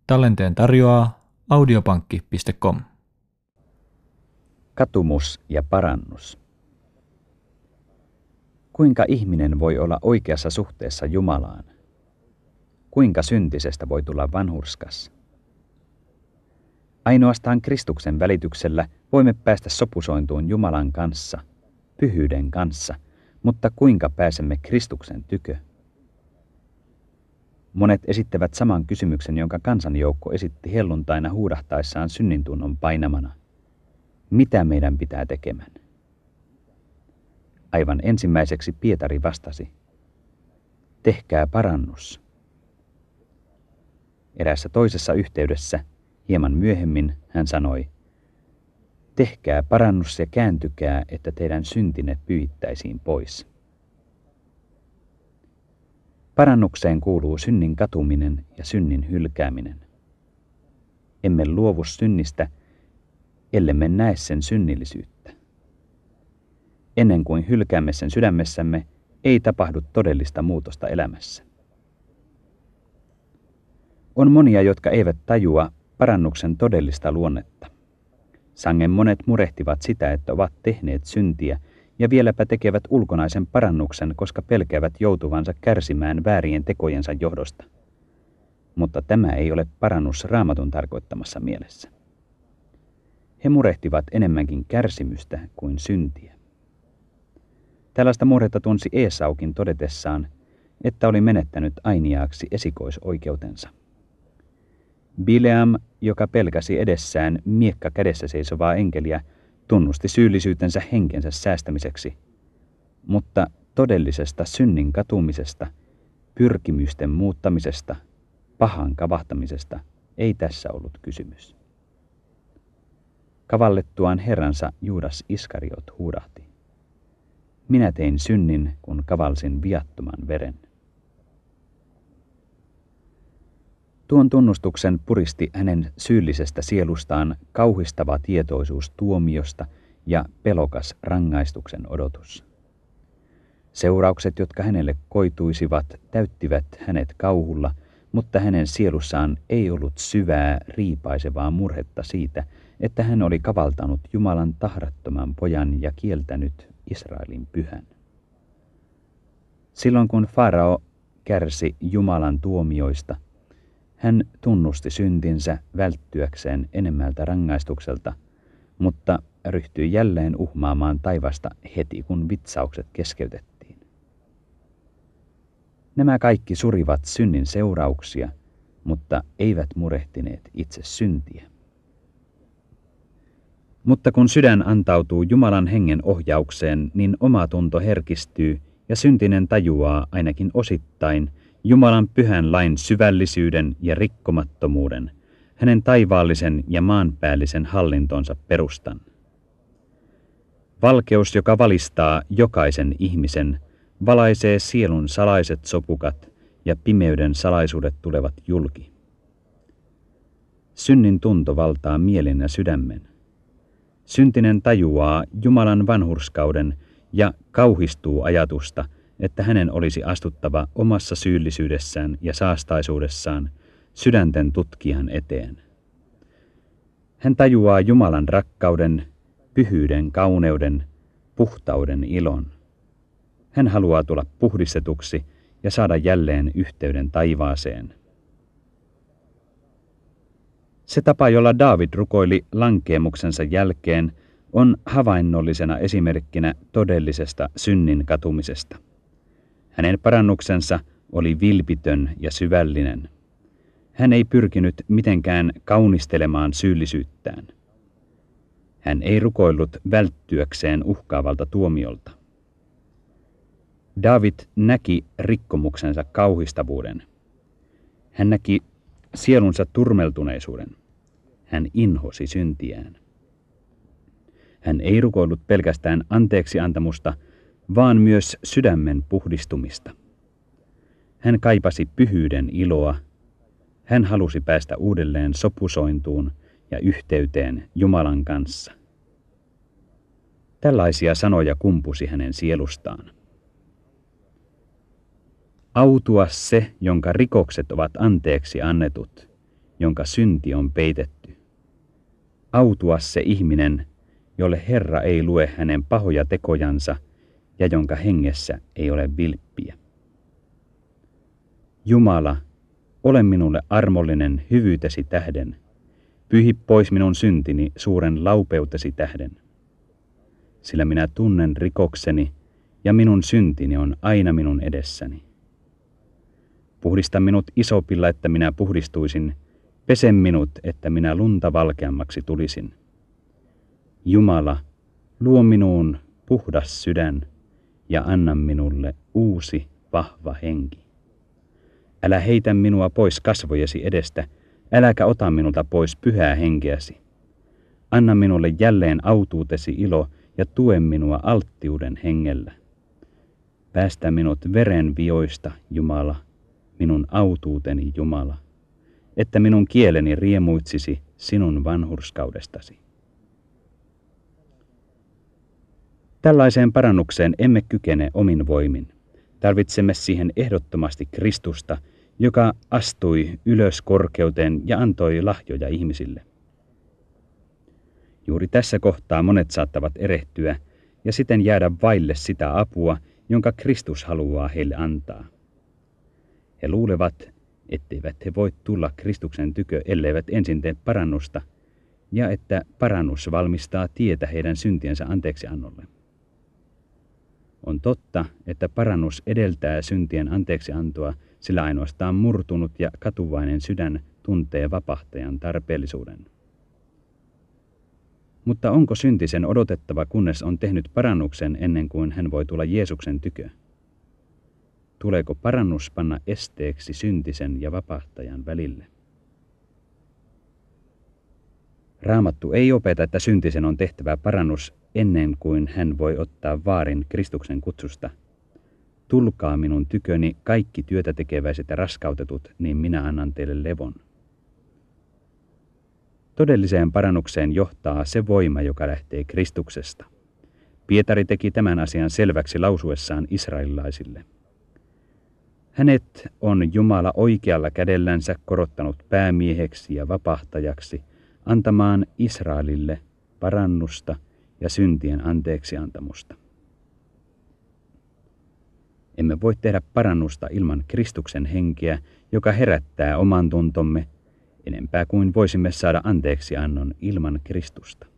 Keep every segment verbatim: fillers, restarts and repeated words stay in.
Tallenteen tarjoaa audiopankki piste com. Katumus ja parannus. Kuinka ihminen voi olla oikeassa suhteessa Jumalaan? Kuinka syntisestä voi tulla vanhurskas? Ainoastaan Kristuksen välityksellä voimme päästä sopusointuun Jumalan kanssa, pyhyyden kanssa, mutta kuinka pääsemme Kristuksen tykö? Monet esittävät saman kysymyksen, jonka kansanjoukko esitti helluntaina huudahtaessaan synnintunnon painamana. Mitä meidän pitää tekemään? Aivan ensimmäiseksi Pietari vastasi: tehkää parannus. Eräässä toisessa yhteydessä, hieman myöhemmin, hän sanoi: tehkää parannus ja kääntykää, että teidän syntinne pyyhittäisiin pois. Parannukseen kuuluu synnin katuminen ja synnin hylkääminen. Emme luovu synnistä, ellemme näe sen synnillisyyttä. Ennen kuin hylkäämme sen sydämessämme, ei tapahdu todellista muutosta elämässä. On monia, jotka eivät tajua parannuksen todellista luonnetta. Sangen monet murehtivat sitä, että ovat tehneet syntiä, ja vieläpä tekevät ulkonaisen parannuksen, koska pelkäävät joutuvansa kärsimään väärien tekojensa johdosta. Mutta tämä ei ole parannus Raamatun tarkoittamassa mielessä. He murehtivat enemmänkin kärsimystä kuin syntiä. Tällaista murhetta tunsi Eesaukin todetessaan, että oli menettänyt ainiaaksi esikoisoikeutensa. Bileam, joka pelkäsi edessään miekka kädessä seisovaa enkeliä, tunnusti syyllisyytensä henkensä säästämiseksi, mutta todellisesta synnin katumisesta, pyrkimysten muuttamisesta, pahan kavahtamisesta ei tässä ollut kysymys. Kavallettuaan herransa Juudas Iskariot huudahti: minä tein synnin, kun kavalsin viattoman veren. Tuon tunnustuksen puristi hänen syyllisestä sielustaan kauhistava tietoisuus tuomiosta ja pelokas rangaistuksen odotus. Seuraukset, jotka hänelle koituisivat, täyttivät hänet kauhulla, mutta hänen sielussaan ei ollut syvää, riipaisevaa murhetta siitä, että hän oli kavaltanut Jumalan tahrattoman pojan ja kieltänyt Israelin pyhän. Silloin kun Farao kärsi Jumalan tuomioista, hän tunnusti syntinsä välttyäkseen enemmältä rangaistukselta, mutta ryhtyi jälleen uhmaamaan taivasta heti, kun vitsaukset keskeytettiin. Nämä kaikki surivat synnin seurauksia, mutta eivät murehtineet itse syntiä. Mutta kun sydän antautuu Jumalan hengen ohjaukseen, niin omatunto herkistyy ja syntinen tajuaa ainakin osittain Jumalan pyhän lain syvällisyyden ja rikkomattomuuden, hänen taivaallisen ja maanpäällisen hallintonsa perustan. Valkeus, joka valistaa jokaisen ihmisen, valaisee sielun salaiset sopukat ja pimeyden salaisuudet tulevat julki. Synnin tunto valtaa mielen ja sydämen. Syntinen tajuaa Jumalan vanhurskauden ja kauhistuu ajatusta, että hänen olisi astuttava omassa syyllisyydessään ja saastaisuudessaan sydänten tutkijan eteen. Hän tajuaa Jumalan rakkauden, pyhyyden kauneuden, puhtauden ilon. Hän haluaa tulla puhdistetuksi ja saada jälleen yhteyden taivaaseen. Se tapa, jolla Daavid rukoili lankeemuksensa jälkeen, on havainnollisena esimerkkinä todellisesta synnin katumisesta. Hänen parannuksensa oli vilpitön ja syvällinen. Hän ei pyrkinyt mitenkään kaunistelemaan syyllisyyttään. Hän ei rukoillut välttyäkseen uhkaavalta tuomiolta. Daavid näki rikkomuksensa kauhistavuuden. Hän näki sielunsa turmeltuneisuuden. Hän inhosi syntiään. Hän ei rukoillut pelkästään anteeksiantamusta, vaan myös sydämen puhdistumista. Hän kaipasi pyhyyden iloa. Hän halusi päästä uudelleen sopusointuun ja yhteyteen Jumalan kanssa. Tällaisia sanoja kumpusi hänen sielustaan. Autua se, jonka rikokset ovat anteeksi annetut, jonka synti on peitetty. Autua se ihminen, jolle Herra ei lue hänen pahoja tekojansa ja jonka hengessä ei ole vilppiä. Jumala, ole minulle armollinen hyvyytesi tähden. Pyhi pois minun syntini suuren laupeutesi tähden. Sillä minä tunnen rikokseni ja minun syntini on aina minun edessäni. Puhdista minut isopilla, että minä puhdistuisin. Pese minut, että minä lunta valkeammaksi tulisin. Jumala, luo minuun puhdas sydän ja anna minulle uusi vahva henki. Älä heitä minua pois kasvojesi edestä, äläkä ota minulta pois pyhää henkeäsi. Anna minulle jälleen autuutesi ilo ja tue minua alttiuden hengellä. Päästä minut veren vioista, Jumala, minun autuuteni Jumala, että minun kieleni riemuitsisi sinun vanhurskaudestasi. Tällaiseen parannukseen emme kykene omin voimin. Tarvitsemme siihen ehdottomasti Kristusta, joka astui ylös korkeuteen ja antoi lahjoja ihmisille. Juuri tässä kohtaa monet saattavat erehtyä ja siten jäädä vaille sitä apua, jonka Kristus haluaa heille antaa. He luulevat, etteivät he voi tulla Kristuksen tykö, elleivät ensin tee parannusta, ja että parannus valmistaa tietä heidän syntiensä anteeksiannolle. On totta, että parannus edeltää syntien anteeksiantoa, sillä ainoastaan murtunut ja katuvainen sydän tuntee vapahtajan tarpeellisuuden. Mutta onko syntisen odotettava, kunnes on tehnyt parannuksen ennen kuin hän voi tulla Jeesuksen tykö? Tuleeko parannus panna esteeksi syntisen ja vapahtajan välille? Raamattu ei opeta, että syntisen on tehtävä parannus ennen kuin hän voi ottaa vaarin Kristuksen kutsusta. Tulkaa minun tyköni kaikki työtä tekeväiset ja raskautetut, niin minä annan teille levon. Todelliseen parannukseen johtaa se voima, joka lähtee Kristuksesta. Pietari teki tämän asian selväksi lausuessaan israelilaisille. Hänet on Jumala oikealla kädellänsä korottanut päämieheksi ja vapahtajaksi, antamaan Israelille parannusta ja syntien anteeksiantamusta. Emme voi tehdä parannusta ilman Kristuksen henkeä, joka herättää oman tuntomme, enempää kuin voisimme saada anteeksiannon ilman Kristusta.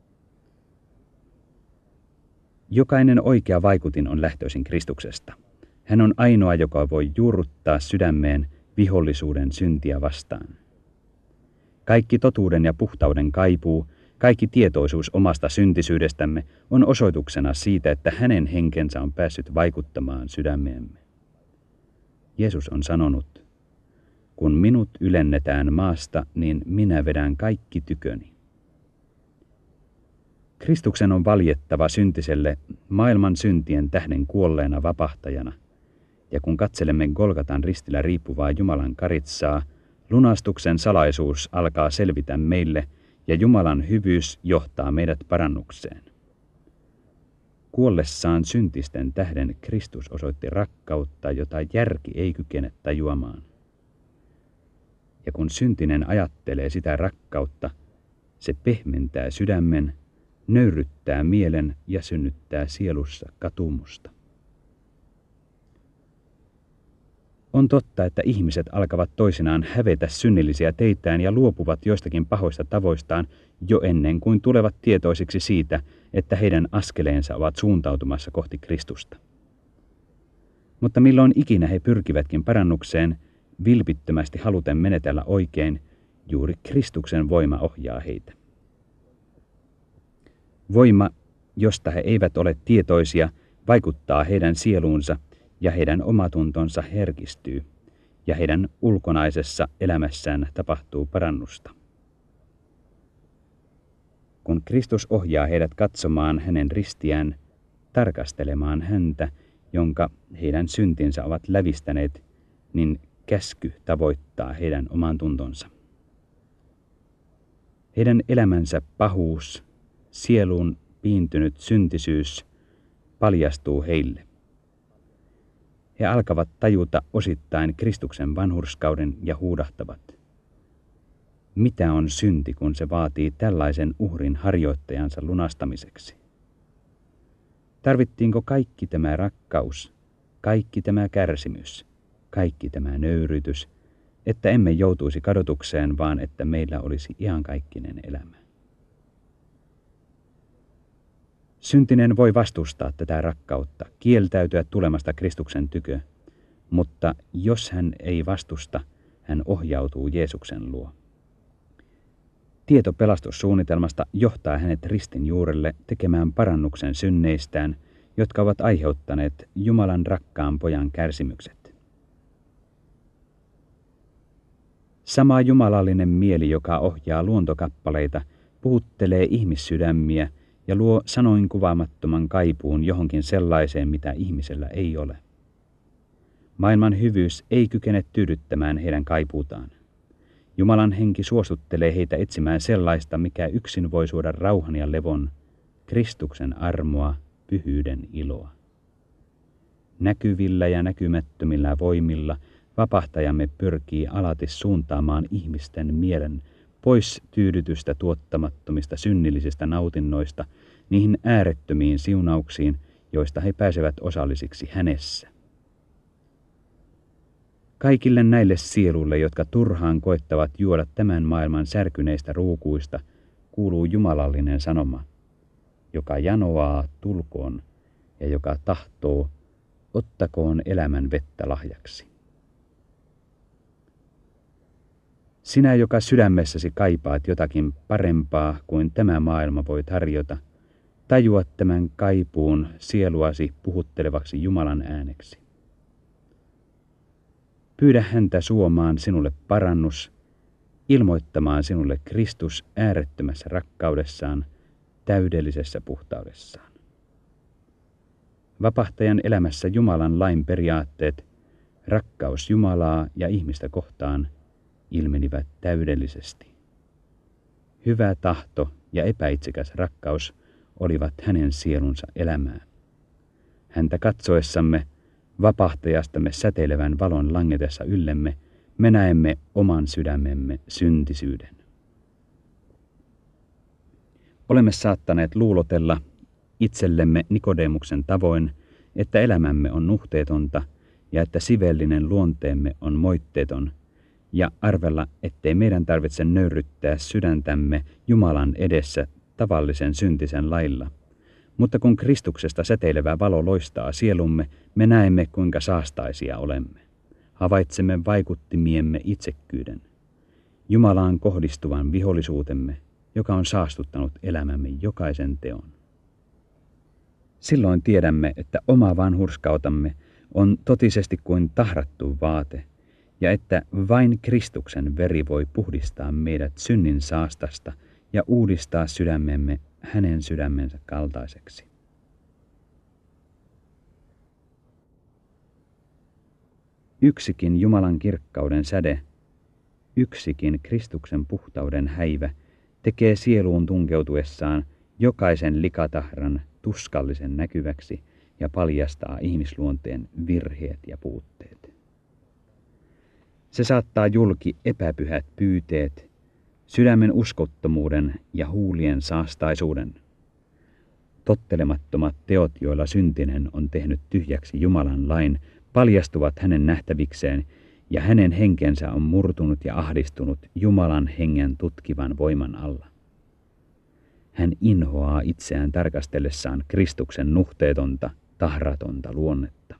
Jokainen oikea vaikutin on lähtöisin Kristuksesta. Hän on ainoa, joka voi juurruttaa sydämeen vihollisuuden syntiä vastaan. Kaikki totuuden ja puhtauden kaipuu, kaikki tietoisuus omasta syntisyydestämme on osoituksena siitä, että hänen henkensä on päässyt vaikuttamaan sydämeemme. Jeesus on sanonut, kun minut ylennetään maasta, niin minä vedän kaikki tyköni. Kristuksen on valjettava syntiselle maailman syntien tähden kuolleena vapahtajana, ja kun katselemme Golgatan ristillä riippuvaa Jumalan karitsaa, lunastuksen salaisuus alkaa selvitä meille, ja Jumalan hyvyys johtaa meidät parannukseen. Kuollessaan syntisten tähden Kristus osoitti rakkautta, jota järki ei kykene tajuamaan. Ja kun syntinen ajattelee sitä rakkautta, se pehmentää sydämen, nöyryttää mielen ja synnyttää sielussa katumusta. On totta, että ihmiset alkavat toisinaan hävetä synnillisiä teitään ja luopuvat joistakin pahoista tavoistaan jo ennen kuin tulevat tietoisiksi siitä, että heidän askeleensa ovat suuntautumassa kohti Kristusta. Mutta milloin ikinä he pyrkivätkin parannukseen, vilpittömästi haluten menetellä oikein, juuri Kristuksen voima ohjaa heitä. Voima, josta he eivät ole tietoisia, vaikuttaa heidän sieluunsa ja heidän omatuntonsa herkistyy, ja heidän ulkonaisessa elämässään tapahtuu parannusta. Kun Kristus ohjaa heidät katsomaan hänen ristiään, tarkastelemaan häntä, jonka heidän syntinsä ovat lävistäneet, niin käsky tavoittaa heidän oman tuntonsa. Heidän elämänsä pahuus, sieluun piintynyt syntisyys paljastuu heille. He alkavat tajuta osittain Kristuksen vanhurskauden ja huudahtavat. Mitä on synti, kun se vaatii tällaisen uhrin harjoittajansa lunastamiseksi? Tarvittiinko kaikki tämä rakkaus, kaikki tämä kärsimys, kaikki tämä nöyrytys, että emme joutuisi kadotukseen, vaan että meillä olisi iankaikkinen elämä? Syntinen voi vastustaa tätä rakkautta, kieltäytyä tulemasta Kristuksen tykö, mutta jos hän ei vastusta, hän ohjautuu Jeesuksen luo. Tieto pelastussuunnitelmasta johtaa hänet ristin juurelle tekemään parannuksen synneistään, jotka ovat aiheuttaneet Jumalan rakkaan pojan kärsimykset. Sama jumalallinen mieli, joka ohjaa luontokappaleita, puhuttelee ihmissydämiä ja luo sanoin kuvaamattoman kaipuun johonkin sellaiseen, mitä ihmisellä ei ole. Maailman hyvyys ei kykene tyydyttämään heidän kaipuutaan. Jumalan henki suostuttelee heitä etsimään sellaista, mikä yksin voi suoda rauhan ja levon, Kristuksen armoa, pyhyyden iloa. Näkyvillä ja näkymättömillä voimilla vapahtajamme pyrkii alati suuntaamaan ihmisten mielen pois tyydytystä tuottamattomista synnillisistä nautinnoista niihin äärettömiin siunauksiin, joista he pääsevät osallisiksi hänessä. Kaikille näille sieluille, jotka turhaan koettavat juoda tämän maailman särkyneistä ruukuista, kuuluu jumalallinen sanoma, joka janoaa, tulkoon, ja joka tahtoo, ottakoon elämän vettä lahjaksi. Sinä, joka sydämessäsi kaipaat jotakin parempaa kuin tämä maailma voi tarjota, tajua tämän kaipuun sieluasi puhuttelevaksi Jumalan ääneksi. Pyydä häntä suomaan sinulle parannus, ilmoittamaan sinulle Kristus äärettömässä rakkaudessaan, täydellisessä puhtaudessaan. Vapahtajan elämässä Jumalan lain periaatteet, rakkaus Jumalaa ja ihmistä kohtaan, ilmenivät täydellisesti. Hyvä tahto ja epäitsekäs rakkaus olivat hänen sielunsa elämää. Häntä katsoessamme, vapahtajastamme säteilevän valon langetessa yllemme, me näemme oman sydämemme syntisyyden. Olemme saattaneet luulotella itsellemme Nikodemuksen tavoin, että elämämme on nuhteetonta ja että sivellinen luonteemme on moitteeton, ja arvella, ettei meidän tarvitse nöyryttää sydäntämme Jumalan edessä tavallisen syntisen lailla. Mutta kun Kristuksesta säteilevä valo loistaa sielumme, me näemme, kuinka saastaisia olemme. Havaitsemme vaikuttimiemme itsekkyyden, Jumalaan kohdistuvan vihollisuutemme, joka on saastuttanut elämämme jokaisen teon. Silloin tiedämme, että oma vanhurskautamme on totisesti kuin tahrattu vaate, ja että vain Kristuksen veri voi puhdistaa meidät synnin saastasta ja uudistaa sydämemme hänen sydämensä kaltaiseksi. Yksikin Jumalan kirkkauden säde, yksikin Kristuksen puhtauden häivä tekee sieluun tunkeutuessaan jokaisen likatahran tuskallisen näkyväksi ja paljastaa ihmisluonteen virheet ja puutteet. Se saattaa julki epäpyhät pyyteet, sydämen uskottomuuden ja huulien saastaisuuden. Tottelemattomat teot, joilla syntinen on tehnyt tyhjäksi Jumalan lain, paljastuvat hänen nähtävikseen, ja hänen henkensä on murtunut ja ahdistunut Jumalan hengen tutkivan voiman alla. Hän inhoaa itseään tarkastellessaan Kristuksen nuhteetonta, tahratonta luonnetta.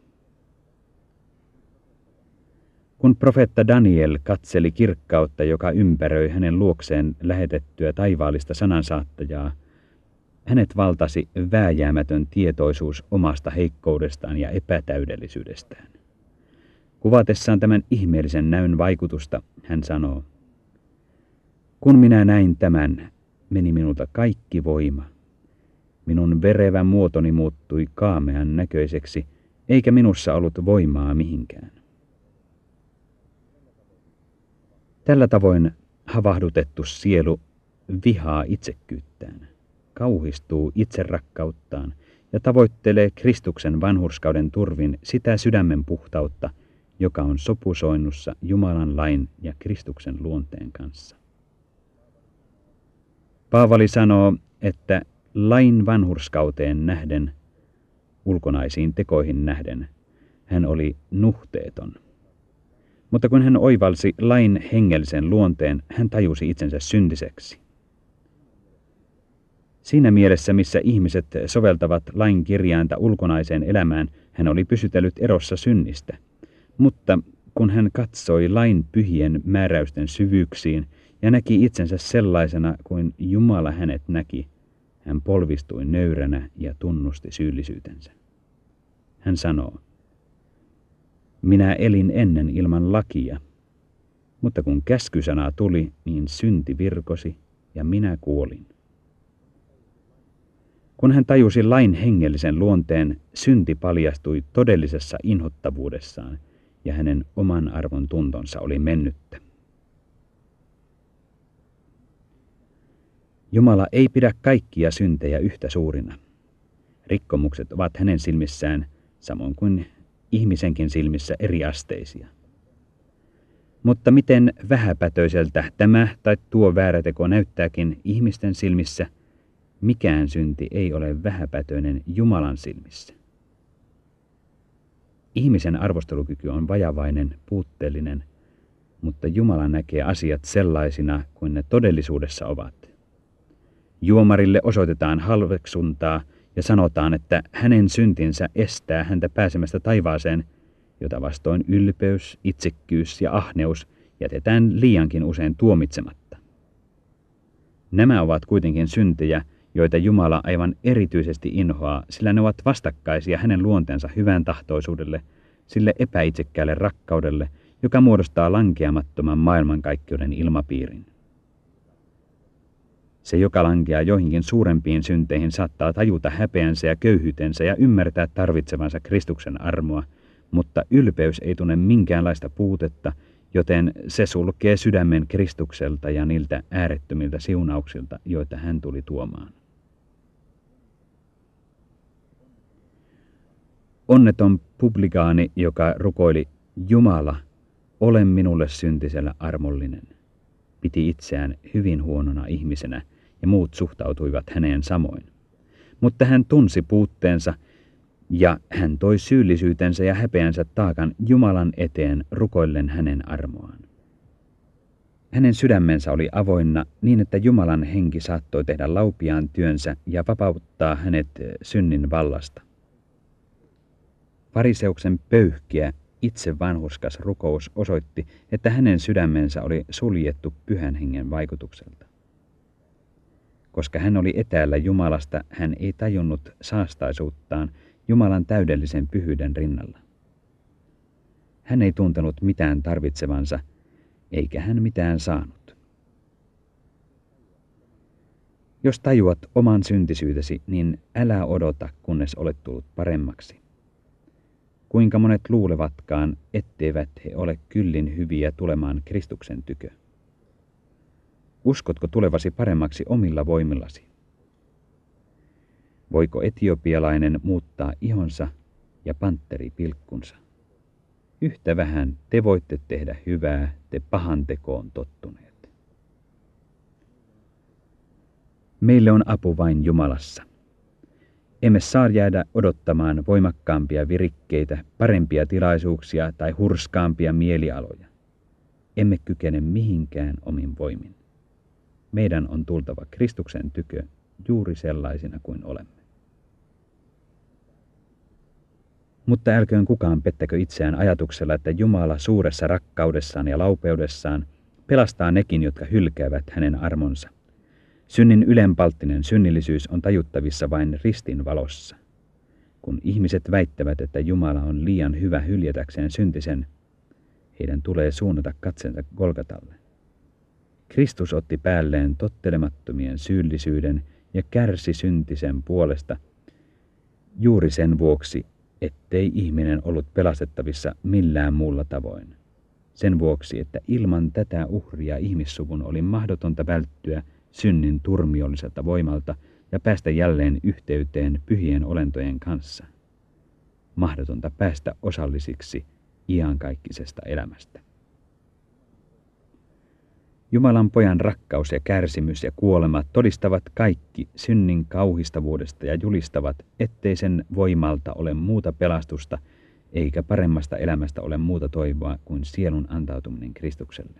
Kun profeetta Daniel katseli kirkkautta, joka ympäröi hänen luokseen lähetettyä taivaallista sanansaattajaa, hänet valtasi vääjäämätön tietoisuus omasta heikkoudestaan ja epätäydellisyydestään. Kuvatessaan tämän ihmeellisen näyn vaikutusta, hän sanoo, kun minä näin tämän, meni minulta kaikki voima. Minun verevä muotoni muuttui kaamean näköiseksi, eikä minussa ollut voimaa mihinkään. Tällä tavoin havahdutettu sielu vihaa itsekkyyttään, kauhistuu itserakkauttaan ja tavoittelee Kristuksen vanhurskauden turvin sitä sydämen puhtautta, joka on sopusoinnussa Jumalan lain ja Kristuksen luonteen kanssa. Paavali sanoo, että lain vanhurskauteen nähden, ulkonaisiin tekoihin nähden, hän oli nuhteeton. Mutta kun hän oivalsi lain hengellisen luonteen, hän tajusi itsensä syntiseksi. Siinä mielessä, missä ihmiset soveltavat lain kirjainta ulkonaiseen elämään, hän oli pysytellyt erossa synnistä. Mutta kun hän katsoi lain pyhien määräysten syvyyksiin ja näki itsensä sellaisena kuin Jumala hänet näki, hän polvistui nöyränä ja tunnusti syyllisyytensä. Hän sanoo, minä elin ennen ilman lakia, mutta kun käskysana tuli, niin synti virkosi ja minä kuolin. Kun hän tajusi lain hengellisen luonteen, synti paljastui todellisessa inhottavuudessaan ja hänen oman arvon tuntonsa oli mennyttä. Jumala ei pidä kaikkia syntejä yhtä suurina. Rikkomukset ovat hänen silmissään, samoin kuin ihmisenkin silmissä, eriasteisia. Mutta miten vähäpätöiseltä tämä tai tuo väärä teko näyttääkin ihmisten silmissä, mikään synti ei ole vähäpätöinen Jumalan silmissä. Ihmisen arvostelukyky on vajavainen, puutteellinen, mutta Jumala näkee asiat sellaisina kuin ne todellisuudessa ovat. Juomarille osoitetaan halveksuntaa ja sanotaan, että hänen syntinsä estää häntä pääsemästä taivaaseen, jota vastoin ylpeys, itsekkyys ja ahneus jätetään liiankin usein tuomitsematta. Nämä ovat kuitenkin syntejä, joita Jumala aivan erityisesti inhoaa, sillä ne ovat vastakkaisia hänen luonteensa hyvän tahtoisuudelle, sille epäitsekkäälle rakkaudelle, joka muodostaa lankeamattoman maailmankaikkeuden ilmapiirin. Se, joka lankeaa joihinkin suurempiin synteihin, saattaa tajuta häpeänsä ja köyhyytensä ja ymmärtää tarvitsevansa Kristuksen armoa, mutta ylpeys ei tunne minkäänlaista puutetta, joten se sulkee sydämen Kristukselta ja niiltä äärettömiltä siunauksilta, joita hän tuli tuomaan. Onneton publikaani, joka rukoili, Jumala, ole minulle syntisellä armollinen, piti itseään hyvin huonona ihmisenä ja muut suhtautuivat häneen samoin. Mutta hän tunsi puutteensa ja hän toi syyllisyytensä ja häpeänsä taakan Jumalan eteen rukoillen hänen armoaan. Hänen sydämensä oli avoinna niin, että Jumalan henki saattoi tehdä laupiaan työnsä ja vapauttaa hänet synnin vallasta. Fariseuksen pöyhkiä, itse vanhurskas rukous osoitti, että hänen sydämensä oli suljettu Pyhän Hengen vaikutukselta. Koska hän oli etäällä Jumalasta, hän ei tajunnut saastaisuuttaan Jumalan täydellisen pyhyyden rinnalla. Hän ei tuntenut mitään tarvitsevansa, eikä hän mitään saanut. Jos tajuat oman syntisyytesi, niin älä odota, kunnes olet tullut paremmaksi. Kuinka monet luulevatkaan, etteivät he ole kyllin hyviä tulemaan Kristuksen tykö? Uskotko tulevasi paremmaksi omilla voimillasi? Voiko etiopialainen muuttaa ihonsa ja pantteri pilkkunsa? Yhtä vähän te voitte tehdä hyvää, te pahan tekoon tottuneet. Meille on apu vain Jumalassa. Emme saa jäädä odottamaan voimakkaampia virikkeitä, parempia tilaisuuksia tai hurskaampia mielialoja. Emme kykene mihinkään omin voimin. Meidän on tultava Kristuksen tykö juuri sellaisina kuin olemme. Mutta älköön kukaan pettäkö itseään ajatuksella, että Jumala suuressa rakkaudessaan ja laupeudessaan pelastaa nekin, jotka hylkäävät hänen armonsa. Synnin ylenpalttinen synnillisyys on tajuttavissa vain ristin valossa. Kun ihmiset väittävät, että Jumala on liian hyvä hyljätäkseen syntisen, heidän tulee suunnata katsensa Golgatalle. Kristus otti päälleen tottelemattomien syyllisyyden ja kärsi syntisen puolesta juuri sen vuoksi, ettei ihminen ollut pelastettavissa millään muulla tavoin. Sen vuoksi, että ilman tätä uhria ihmissuvun oli mahdotonta välttyä synnin turmiolliselta voimalta ja päästä jälleen yhteyteen pyhien olentojen kanssa. Mahdotonta päästä osallisiksi iankaikkisesta elämästä. Jumalan pojan rakkaus ja kärsimys ja kuolema todistavat kaikki synnin kauhistavuudesta ja julistavat, ettei sen voimalta ole muuta pelastusta, eikä paremmasta elämästä ole muuta toivoa kuin sielun antautuminen Kristukselle.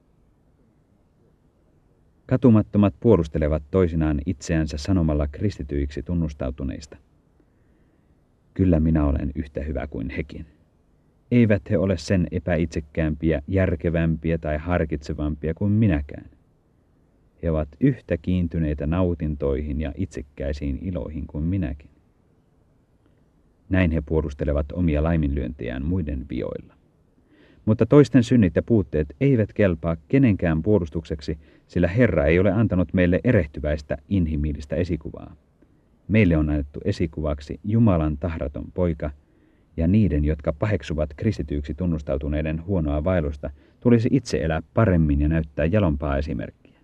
Katumattomat puolustelevat toisinaan itseänsä sanomalla kristityiksi tunnustautuneista. Kyllä minä olen yhtä hyvä kuin hekin. Eivät he ole sen epäitsekkäämpiä, järkevämpiä tai harkitsevampia kuin minäkään. He ovat yhtä kiintyneitä nautintoihin ja itsekkäisiin iloihin kuin minäkin. Näin he puolustelevat omia laiminlyöntejään muiden vioilla. Mutta toisten synnit ja puutteet eivät kelpaa kenenkään puolustukseksi, sillä Herra ei ole antanut meille erehtyväistä inhimillistä esikuvaa. Meille on annettu esikuvaksi Jumalan tahraton poika, ja niiden, jotka paheksuvat kristityiksi tunnustautuneiden huonoa vaellusta, tulisi itse elää paremmin ja näyttää jalompaa esimerkkiä.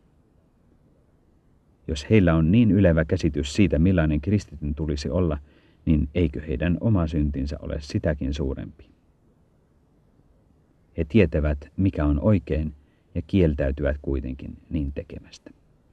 Jos heillä on niin ylevä käsitys siitä, millainen kristityn tulisi olla, niin eikö heidän oma syntinsä ole sitäkin suurempi? He tietävät, mikä on oikein, ja kieltäytyvät kuitenkin niin tekemästä.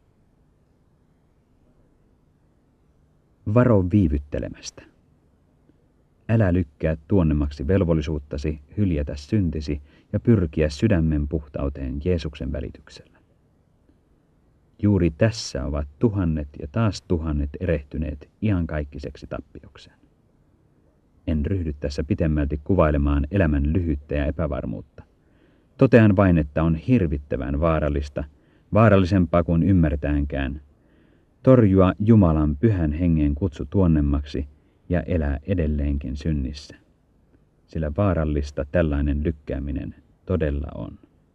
Varo viivyttelemästä. Älä lykkää tuonnemmaksi velvollisuuttasi, hyljätä syntisi ja pyrkiä sydämen puhtauteen Jeesuksen välityksellä. Juuri tässä ovat tuhannet ja taas tuhannet erehtyneet iankaikiseksi tappiokseen. En ryhdy tässä pitemmälti kuvailemaan elämän lyhyyttä ja epävarmuutta. Totean vain, että on hirvittävän vaarallista, vaarallisempaa kuin ymmärtäänkään, torjua Jumalan pyhän hengen kutsu tuonnemmaksi ja elää edelleenkin synnissä. Sillä vaarallista tällainen lykkääminen todella on.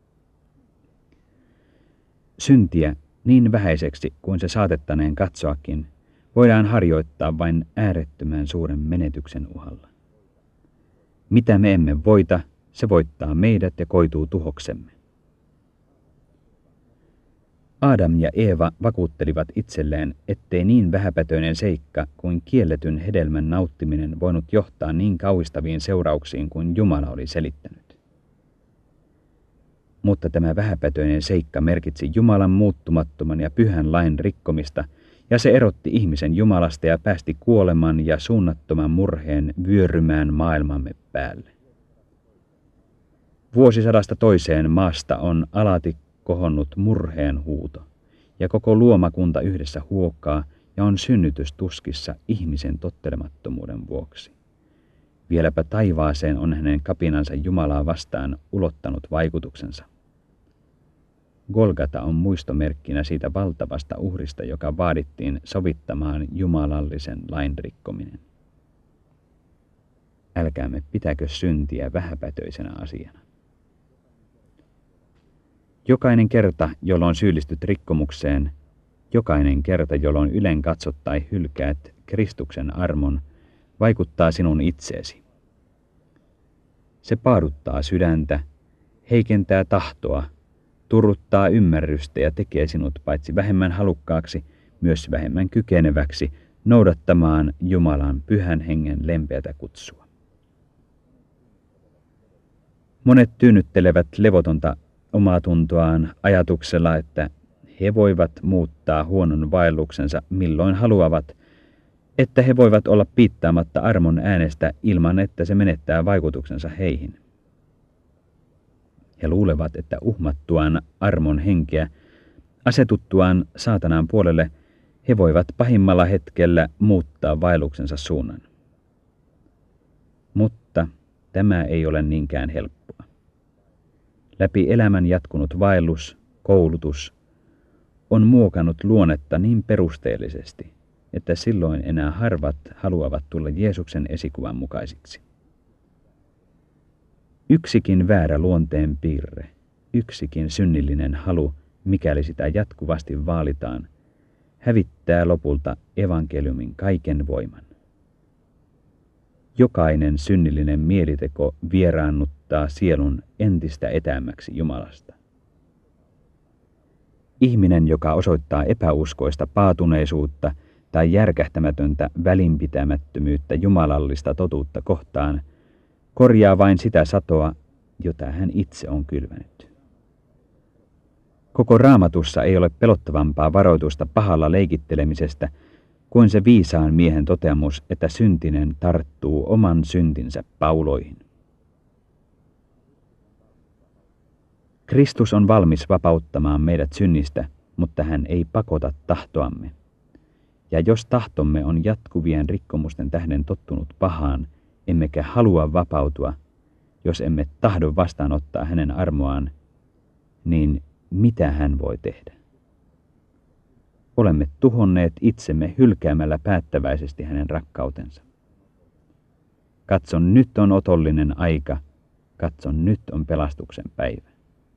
Syntiä, niin vähäiseksi kuin se saatettaneen katsoakin, voidaan harjoittaa vain äärettömän suuren menetyksen uhalla. Mitä me emme voita, se voittaa meidät ja koituu tuhoksemme. Adam ja Eeva vakuuttelivat itselleen, ettei niin vähäpätöinen seikka kuin kielletyn hedelmän nauttiminen voinut johtaa niin kauhistaviin seurauksiin kuin Jumala oli selittänyt. Mutta tämä vähäpätöinen seikka merkitsi Jumalan muuttumattoman ja pyhän lain rikkomista, ja se erotti ihmisen Jumalasta ja päästi kuoleman ja suunnattoman murheen vyörymään maailmamme päälle. Vuosisadasta toiseen maasta on alati kohonnut murheen huuto, ja koko luomakunta yhdessä huokaa ja on synnytystuskissa ihmisen tottelemattomuuden vuoksi. Vieläpä taivaaseen on hänen kapinansa Jumalaa vastaan ulottanut vaikutuksensa. Golgata on muistomerkkinä siitä valtavasta uhrista, joka vaadittiin sovittamaan jumalallisen lain rikkominen. Älkäämme pitäkö syntiä vähäpätöisenä asiana. Jokainen kerta, jolloin syyllistyt rikkomukseen, jokainen kerta, jolloin ylen katsot tai hylkäät Kristuksen armon, vaikuttaa sinun itseesi. Se paaduttaa sydäntä, heikentää tahtoa, turruttaa ymmärrystä ja tekee sinut paitsi vähemmän halukkaaksi, myös vähemmän kykeneväksi noudattamaan Jumalan pyhän hengen lempeätä kutsua. Monet tyynnyttelevät levotonta omaa tuntoaan ajatuksella, että he voivat muuttaa huonon vaelluksensa milloin haluavat, että he voivat olla piittaamatta armon äänestä ilman, että se menettää vaikutuksensa heihin. He luulevat, että uhmattuaan armon henkeä, asetuttuaan saatanan puolelle, he voivat pahimmalla hetkellä muuttaa vaelluksensa suunnan. Mutta tämä ei ole niinkään helppoa. Läpi elämän jatkunut vaellus, koulutus, on muokannut luonnetta niin perusteellisesti, että silloin enää harvat haluavat tulla Jeesuksen esikuvan mukaisiksi. Yksikin väärä luonteen piirre, yksikin synnillinen halu, mikäli sitä jatkuvasti vaalitaan, hävittää lopulta evankeliumin kaiken voiman. Jokainen synnillinen mieliteko vieraannuttaa sielun entistä etäämmäksi Jumalasta. Ihminen, joka osoittaa epäuskoista paatuneisuutta tai järkähtämätöntä välinpitämättömyyttä jumalallista totuutta kohtaan, korjaa vain sitä satoa, jota hän itse on kylvänyt. Koko Raamatussa ei ole pelottavampaa varoitusta pahalla leikittelemisestä kuin se viisaan miehen toteamus, että syntinen tarttuu oman syntinsä pauloihin. Kristus on valmis vapauttamaan meidät synnistä, mutta hän ei pakota tahtoamme. Ja jos tahtomme on jatkuvien rikkomusten tähden tottunut pahaan, emmekä halua vapautua, jos emme tahdo vastaanottaa hänen armoaan, niin mitä hän voi tehdä? Olemme tuhonneet itsemme hylkäämällä päättäväisesti hänen rakkautensa. Katson, nyt on otollinen aika, katson, nyt on pelastuksen päivä.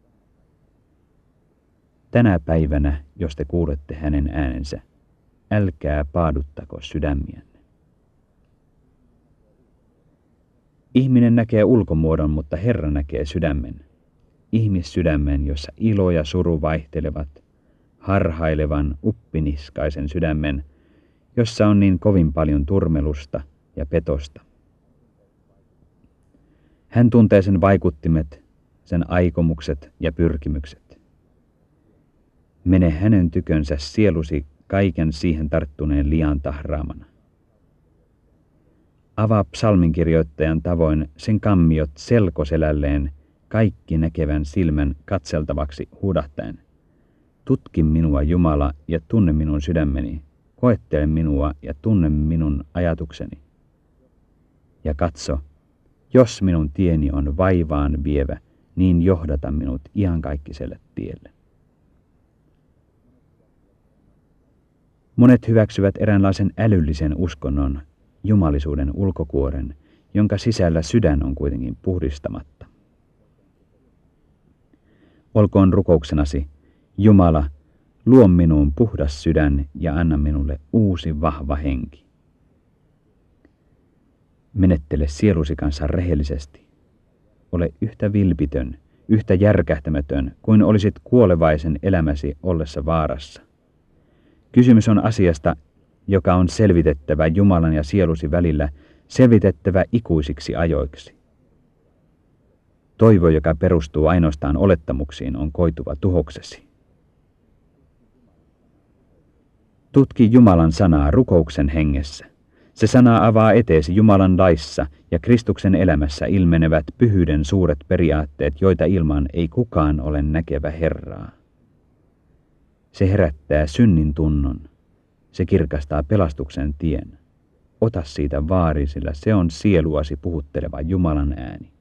Tänä päivänä, jos te kuulette hänen äänensä, älkää paaduttako sydämiänne. Ihminen näkee ulkomuodon, mutta Herra näkee sydämen. Ihmissydämen, jossa ilo ja suru vaihtelevat, harhailevan, uppiniskaisen sydämen, jossa on niin kovin paljon turmelusta ja petosta. Hän tuntee sen vaikuttimet, sen aikomukset ja pyrkimykset. Mene hänen tykönsä sielusi kaiken siihen tarttuneen lian tahraamana. Avaa psalminkirjoittajan tavoin sen kammiot selkoselälleen kaikki näkevän silmän katseltavaksi huudahtaen. Tutki minua, Jumala, ja tunne minun sydämeni. Koettele minua ja tunne minun ajatukseni. Ja katso, jos minun tieni on vaivaan vievä, niin johdata minut iankaikkiselle tielle. Monet hyväksyvät eräänlaisen älyllisen uskonnon, jumalisuuden ulkokuoren, jonka sisällä sydän on kuitenkin puhdistamatta. Olkoon rukouksenasi, Jumala, luo minuun puhdas sydän ja anna minulle uusi vahva henki. Menettele sielusi kanssa rehellisesti. Ole yhtä vilpitön, yhtä järkähtämätön kuin olisit kuolevaisen elämäsi ollessa vaarassa. Kysymys on asiasta, joka on selvitettävä Jumalan ja sielusi välillä, selvitettävä ikuisiksi ajoiksi. Toivo, joka perustuu ainoastaan olettamuksiin, on koituva tuhoksesi. Tutki Jumalan sanaa rukouksen hengessä. Se sana avaa eteesi Jumalan laissa ja Kristuksen elämässä ilmenevät pyhyyden suuret periaatteet, joita ilman ei kukaan ole näkevä Herraa. Se herättää synnin tunnon. Se kirkastaa pelastuksen tien. Ota siitä vaari, sillä se on sieluasi puhutteleva Jumalan ääni.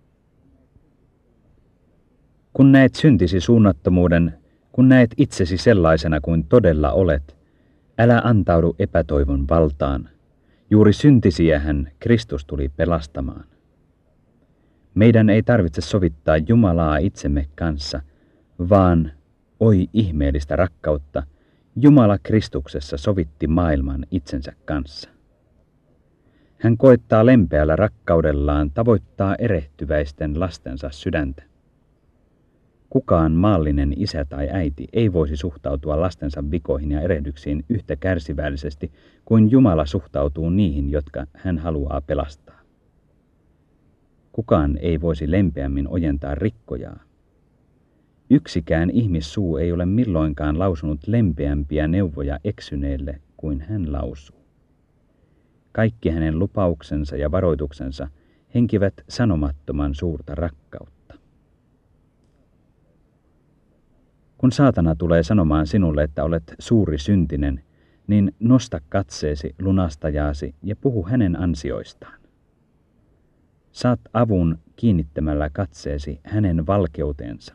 Kun näet syntisi suunnattomuuden, kun näet itsesi sellaisena kuin todella olet, älä antaudu epätoivon valtaan. Juuri syntisiähän Kristus tuli pelastamaan. Meidän ei tarvitse sovittaa Jumalaa itsemme kanssa, vaan, oi ihmeellistä rakkautta, Jumala Kristuksessa sovitti maailman itsensä kanssa. Hän koettaa lempeällä rakkaudellaan tavoittaa erehtyväisten lastensa sydäntä. Kukaan maallinen isä tai äiti ei voisi suhtautua lastensa vikoihin ja erehdyksiin yhtä kärsivällisesti kuin Jumala suhtautuu niihin, jotka hän haluaa pelastaa. Kukaan ei voisi lempeämmin ojentaa rikkojaa. Yksikään ihmissuu ei ole milloinkaan lausunut lempeämpiä neuvoja eksyneelle kuin hän lausuu. Kaikki hänen lupauksensa ja varoituksensa henkivät sanomattoman suurta rakkautta. Kun saatana tulee sanomaan sinulle, että olet suuri syntinen, niin nosta katseesi lunastajaasi ja puhu hänen ansioistaan. Saat avun kiinnittämällä katseesi hänen valkeuteensa.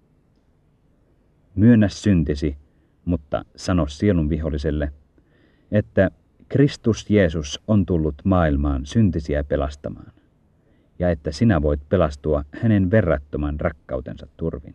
Myönnä syntisi, mutta sano sielun viholliselle, että Kristus Jeesus on tullut maailmaan syntisiä pelastamaan, ja että sinä voit pelastua hänen verrattoman rakkautensa turvin.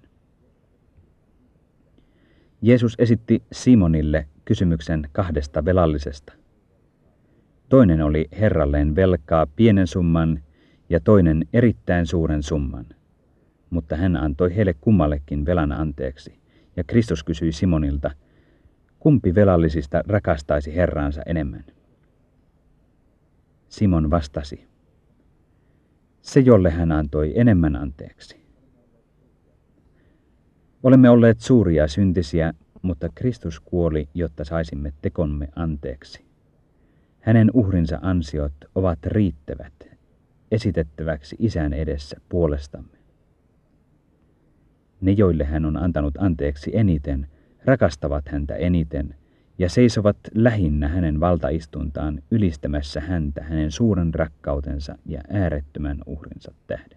Jeesus esitti Simonille kysymyksen kahdesta velallisesta. Toinen oli Herralleen velkaa pienen summan ja toinen erittäin suuren summan, mutta hän antoi heille kummallekin velan anteeksi, ja Kristus kysyi Simonilta, kumpi velallisista rakastaisi Herraansa enemmän? Simon vastasi, se jolle hän antoi enemmän anteeksi. Olemme olleet suuria syntisiä, mutta Kristus kuoli, jotta saisimme tekomme anteeksi. Hänen uhrinsa ansiot ovat riittävät esitettäväksi Isän edessä puolestamme. Ne, joille hän on antanut anteeksi eniten, rakastavat häntä eniten ja seisovat lähinnä hänen valtaistuntaan ylistämässä häntä hänen suuren rakkautensa ja äärettömän uhrinsa tähden.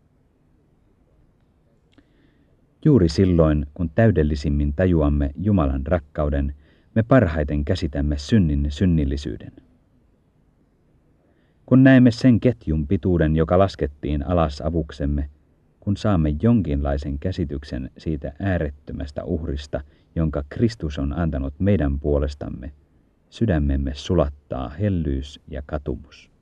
Juuri silloin, kun täydellisimmin tajuamme Jumalan rakkauden, me parhaiten käsitämme synnin synnillisyyden. Kun näemme sen ketjun pituuden, joka laskettiin alas avuksemme, kun saamme jonkinlaisen käsityksen siitä äärettömästä uhrista, jonka Kristus on antanut meidän puolestamme, sydämemme sulattaa hellyys ja katumus.